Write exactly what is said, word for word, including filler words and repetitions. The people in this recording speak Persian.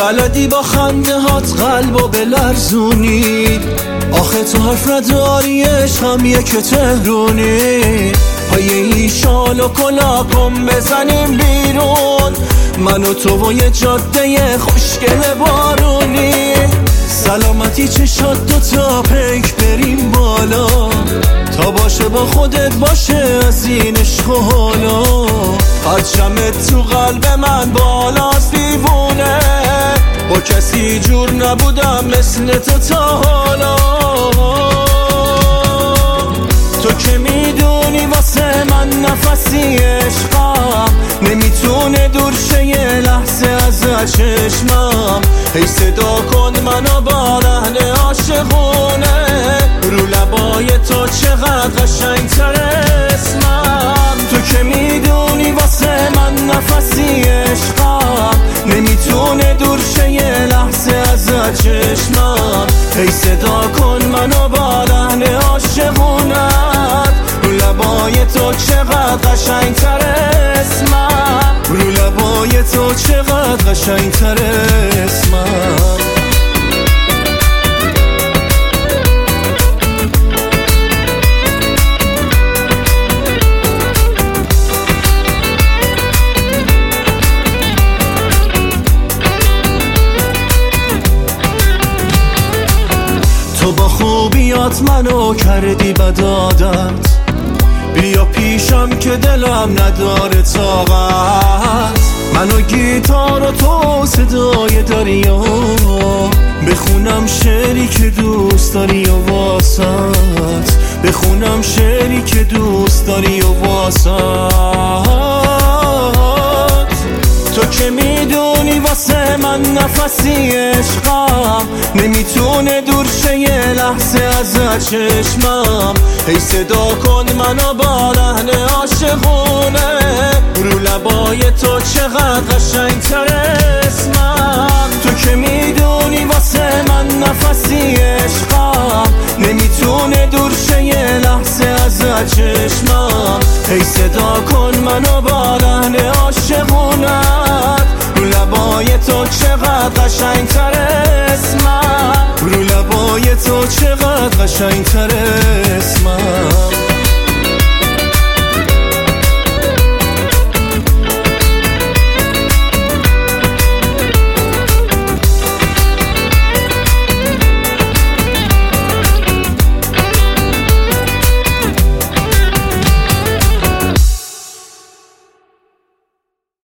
بلدی با خنده هات قلبو بلرزونی، آخه تو حرف نداری عشقم یک تهرونی. پای این شال و کلاکم بزنیم بیرون، من و تو و یه جاده خوشگل بارونی. سلامتی چشات دو تا پیک بریم بالا، تا باشه با خودت باشه از این عشق و حالا. پرچمت تو قلب من بالاست دیوونه، با کسی جور نبودم مثل تو تا حالا. تو که میدونی واسه من نفسی عشقم، نمیتونه دور شه یه لحظه از چشمم. هی صدا کن منو با لحن عاشقونه، رو لبای تو چقدر قشنگتر اسمم. تو که میدونی واسه من نفسی عشقم، نمیتونه دور شه یه لحظه از چشمم. هی صدا کن منو با لحن عاشقونت، رو لبای تو چقدر قشنگتر اسمم. رو لبای تو چقدر قشنگتر اسمم. تو با خوبیات منو کردی بد عادت، بیا پیشم که دلم نداره طاقت. منو گیتار و تو صدای دریا، بخونم شعری که دوست داری و واسط، بخونم شعری که دوست داری و واسط. تو که میدونی واسه من نفسی عشقم، نمیتونه دور شه یه لحظه از چشمم. هی صدا کن منو با لحن عاشقونه، رو لبای تو چقدر قشنگتر اسمم. تو که میدونی واسه من نفسی عشقم، نمیتونه دور شه یه لحظه از چشمم. هی صدا کن منو با لحن عاشقونت، رو لبای تو چقدر قشنگتر اسمم. رو لبای تو چقدر قشنگتر اسمم.